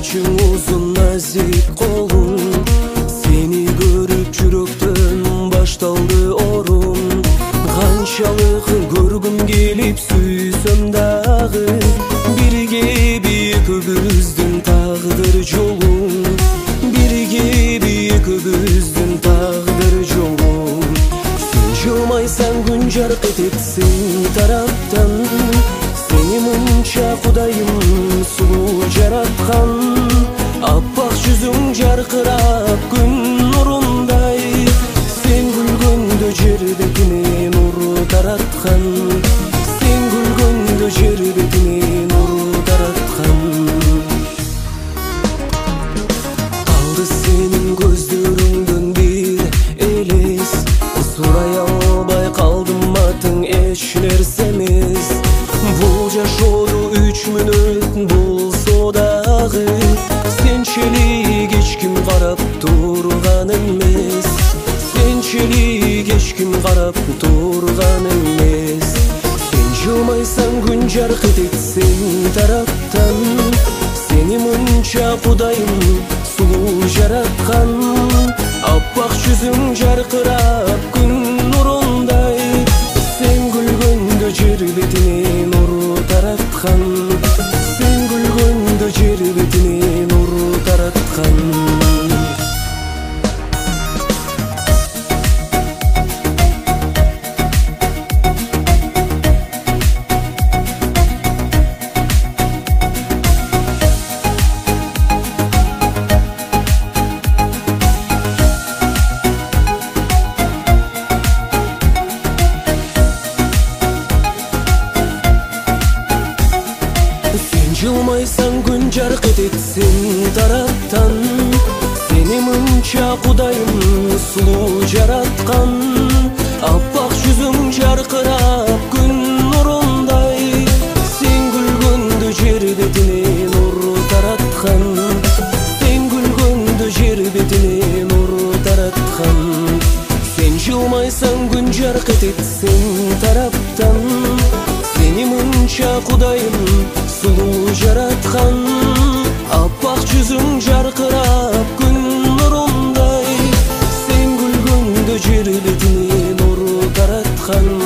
saçın uzun nazik kolun, seni görüp жүрөктөн baştaldı orun. Kançalık görgüm gelip süysöm dağı, birge büyükübüzdün tağdır jolun, birge büyükübüzdün tağdır jolun. Sen жылмайсаң күн жарқ ететсің тараптан, seni muncha Kudayım sulu жараткан. Аппақ жүзүң жарқырап күн нурундай, sen күлгөндө жер бетине нур тараткан, sen күлгөндө жер бетине нур тараткан. Алды сенин көздөрүңдөн бир элес, сурай албай калдым атың эч нерсе эмес. Бул жашоодо 3 мүнөт болсо дагы, сенчелик эч ким карап турган эмес, сенчелик эч ким карап турган эмес. Сен жылмайсаң күн жарк этет сен тараптан, seni muncha Kudayım sulu жараткан. Аппак жүзүң жаркырап күн нурундай, sen күлгөндө жер бетине нур тараткан, sen күлгөндө жер бетине нур тараткан. Жылмайсаң күн жарк этет сен тараптан, seni muncha Kudayым сулуу жараткан. Аппак жүзүң жаркырап күн нурундай, sen күлгөндө жер бетине нур тараткан, sen күлгөндө жер бетине нур тараткан. Sen жылмайсаң күн жарк этет сен тараптан, seni muncha Kudayım sulu жараткан. Аппак жүзүң жаркырап күн нурундай, sen күлгөндө жер бетине нур тараткан.